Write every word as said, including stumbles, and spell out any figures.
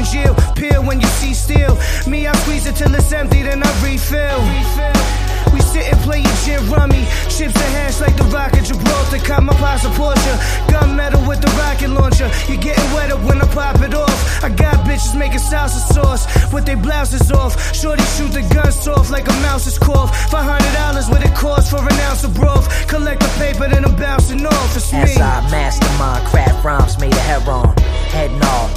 Gill, peel when you see steel. Me, I squeeze it till it's empty, then I refill. We sit and play your gin rummy. Chips and hash like the rock at Gibraltar. Caught my pops a Porsche. Gunmetal with the rocket launcher. You're getting wetter when I pop it off. I got bitches making salsa sauce with their blouses off. Shorty shoot the gun soft like a mouse's cough. Five hundred dollars with a